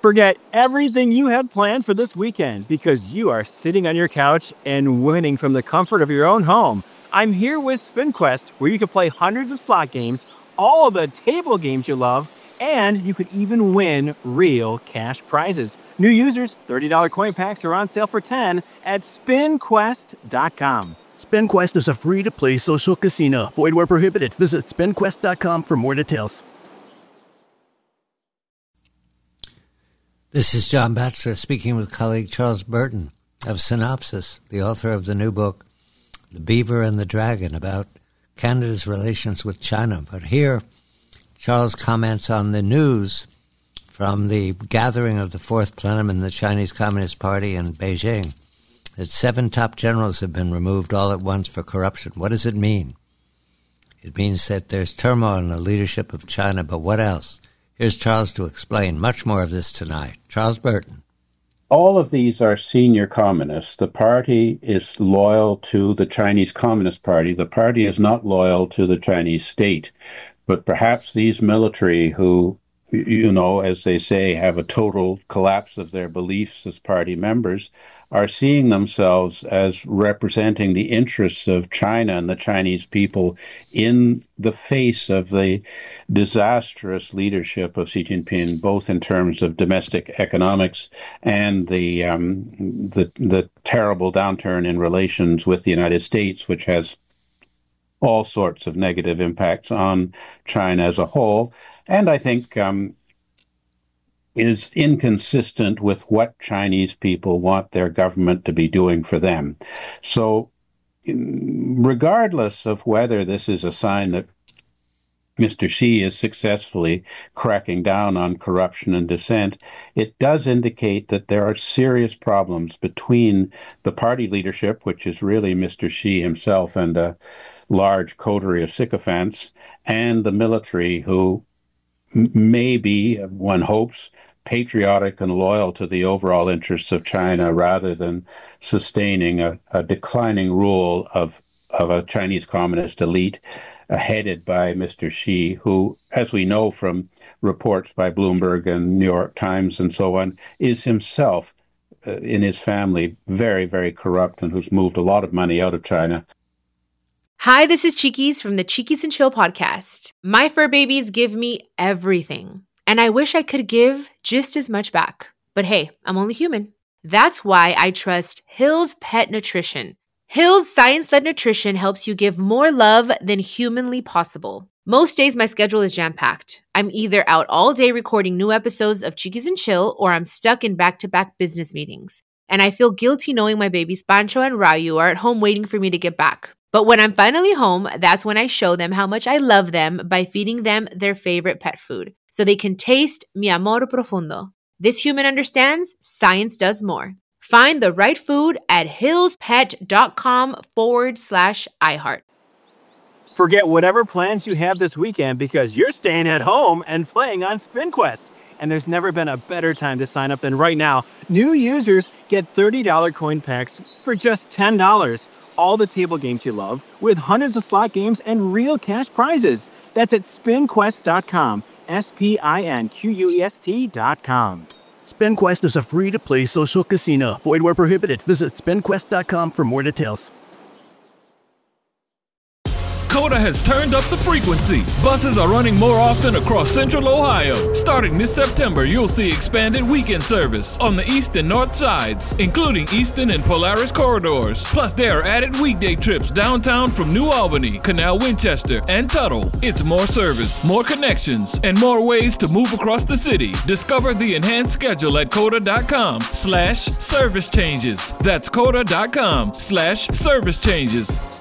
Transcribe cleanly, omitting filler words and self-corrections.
Forget everything you had planned for this weekend because you are sitting on your couch and winning from the comfort of your own home. I'm here with SpinQuest, where you can play hundreds of slot games, all of the table games you love, and you could even win real cash prizes. New users, $30 coin packs are on sale for $10 at SpinQuest.com. SpinQuest is a free-to-play social casino. Void where prohibited. Visit SpinQuest.com for more details. This is John Batchelor speaking with colleague Charles Burton of Synopsis, the author of the new book, The Beaver and the Dragon, about Canada's relations with China. But here, Charles comments on the news from the gathering of the Fourth Plenum in the Chinese Communist Party in Beijing that 7 top generals have been removed all at once for corruption. What does it mean? It means that there's turmoil in the leadership of China, but what else? Here's Charles to explain much more of this tonight. Charles Burton. All of these are senior communists. The party is loyal to the Chinese Communist Party. The party is not loyal to the Chinese state. But perhaps these military who, as they say, have a total collapse of their beliefs as party members, are seeing themselves as representing the interests of China and the Chinese people in the face of the disastrous leadership of Xi Jinping, both in terms of domestic economics and the terrible downturn in relations with the United States, which has all sorts of negative impacts on China as a whole. And I think is inconsistent with what Chinese people want their government to be doing for them. So regardless of whether this is a sign that Mr. Xi is successfully cracking down on corruption and dissent, it does indicate that there are serious problems between the party leadership, which is really Mr. Xi himself and a large coterie of sycophants, and the military who may be, one hopes, patriotic and loyal to the overall interests of China rather than sustaining a declining rule of a Chinese communist elite headed by Mr. Xi, who, as we know from reports by Bloomberg and New York Times and so on, is himself in his family very, very corrupt and who's moved a lot of money out of China. Hi, this is Cheekies from the Cheekies and Chill podcast. My fur babies give me everything, and I wish I could give just as much back. But hey, I'm only human. That's why I trust Hill's Pet Nutrition. Hill's science-led nutrition helps you give more love than humanly possible. Most days my schedule is jam-packed. I'm either out all day recording new episodes of Cheekies and Chill, or I'm stuck in back-to-back business meetings. And I feel guilty knowing my babies Pancho and Rayu are at home waiting for me to get back. But when I'm finally home, that's when I show them how much I love them by feeding them their favorite pet food, so they can taste mi amor profundo. This human understands, science does more. Find the right food at hillspet.com/iHeart. Forget whatever plans you have this weekend because you're staying at home and playing on SpinQuest. And there's never been a better time to sign up than right now. New users get $30 coin packs for just $10. All the table games you love, with hundreds of slot games and real cash prizes. That's at SpinQuest.com, SpinQuest.com. SpinQuest is a free-to-play social casino. Void where prohibited. Visit SpinQuest.com for more details. Coda has turned up the frequency. Buses are running more often across Central Ohio. Starting this September, you'll see expanded weekend service on the east and north sides, including Easton and Polaris corridors. Plus, there are added weekday trips downtown from New Albany, Canal Winchester, and Tuttle. It's more service, more connections, and more ways to move across the city. Discover the enhanced schedule at Coda.com/service changes. That's Coda.com/service changes.